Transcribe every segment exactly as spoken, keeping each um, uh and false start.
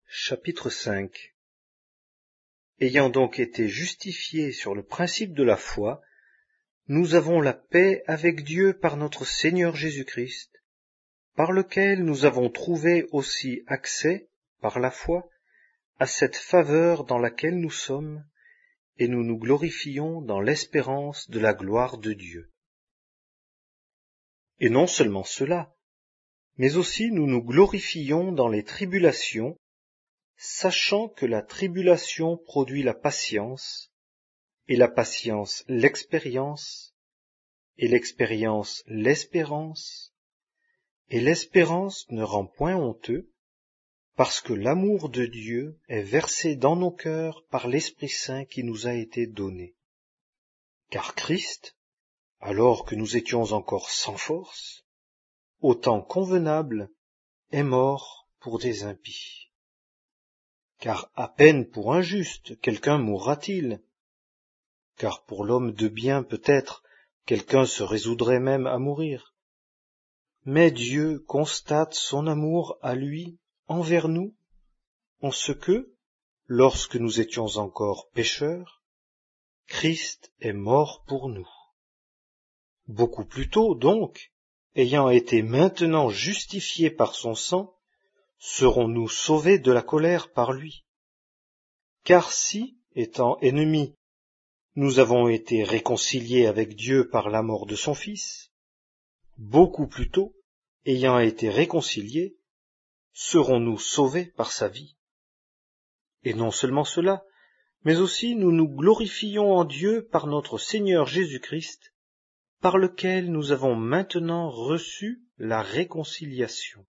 Chapitre cinq. Ayant donc été justifiés sur le principe de la foi, nous avons la paix avec Dieu par notre Seigneur Jésus-Christ, par lequel nous avons trouvé aussi accès, par la foi, à cette faveur dans laquelle nous sommes, et nous nous glorifions dans l'espérance de la gloire de Dieu. Et non seulement cela, mais aussi nous nous glorifions dans les tribulations, sachant que la tribulation produit la patience, et la patience l'expérience, et l'expérience l'espérance, et l'espérance ne rend point honteux, parce que l'amour de Dieu est versé dans nos cœurs par l'Esprit Saint qui nous a été donné. Car Christ, alors que nous étions encore sans force, au temps convenable, est mort pour des impies. Car à peine pour un juste quelqu'un mourra-t-il, car pour l'homme de bien peut-être quelqu'un se résoudrait même à mourir. Mais Dieu constate son amour à lui envers nous, en ce que, lorsque nous étions encore pécheurs, Christ est mort pour nous. Beaucoup plus tôt, donc, ayant été maintenant justifiés par son sang, serons-nous sauvés de la colère par lui. Car si, étant ennemis, nous avons été réconciliés avec Dieu par la mort de son Fils, beaucoup plus tôt, ayant été réconciliés, serons-nous sauvés par sa vie. Et non seulement cela, mais aussi nous nous glorifions en Dieu par notre Seigneur Jésus-Christ, par lequel nous avons maintenant reçu la réconciliation.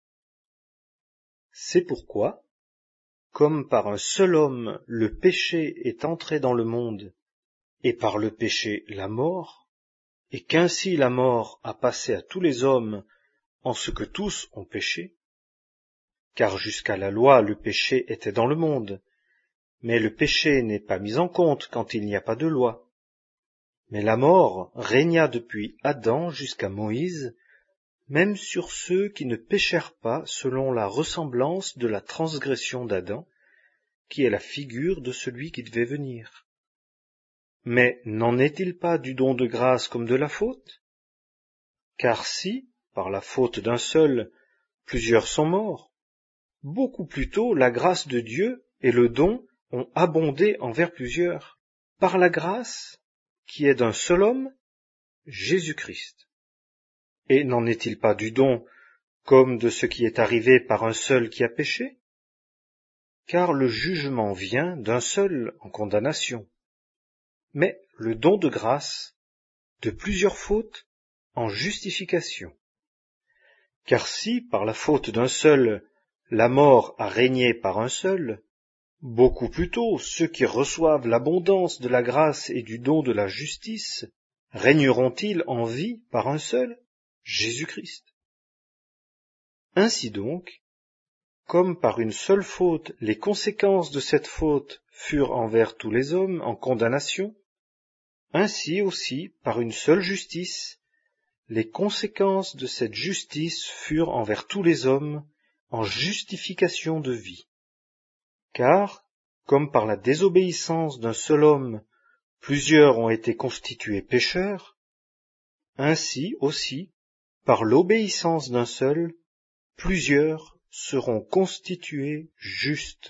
C'est pourquoi, comme par un seul homme le péché est entré dans le monde, et par le péché la mort, et qu'ainsi la mort a passé à tous les hommes en ce que tous ont péché, car jusqu'à la loi le péché était dans le monde, mais le péché n'est pas mis en compte quand il n'y a pas de loi. Mais la mort régna depuis Adam jusqu'à Moïse, même sur ceux qui ne péchèrent pas selon la ressemblance de la transgression d'Adam, qui est la figure de celui qui devait venir. Mais n'en est-il pas du don de grâce comme de la faute? Car si, par la faute d'un seul, plusieurs sont morts, beaucoup plus tôt la grâce de Dieu et le don ont abondé envers plusieurs, par la grâce qui est d'un seul homme, Jésus-Christ. Et n'en est-il pas du don comme de ce qui est arrivé par un seul qui a péché? Car le jugement vient d'un seul en condamnation, mais le don de grâce de plusieurs fautes en justification. Car si, par la faute d'un seul, la mort a régné par un seul, beaucoup plus tôt ceux qui reçoivent l'abondance de la grâce et du don de la justice régneront-ils en vie par un seul, Jésus-Christ. Ainsi donc, comme par une seule faute les conséquences de cette faute furent envers tous les hommes en condamnation, ainsi aussi par une seule justice les conséquences de cette justice furent envers tous les hommes en justification de vie. Car, comme par la désobéissance d'un seul homme, plusieurs ont été constitués pécheurs, ainsi aussi, par l'obéissance d'un seul, plusieurs seront constitués justes.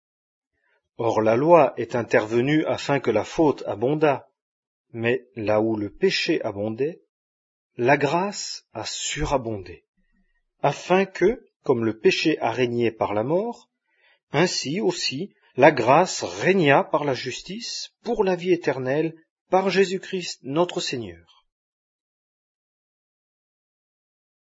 Or la loi est intervenue afin que la faute abondât, mais là où le péché abondait, la grâce a surabondé, afin que, comme le péché a régné par la mort, ainsi aussi la grâce régna par la justice pour la vie éternelle par Jésus-Christ notre Seigneur.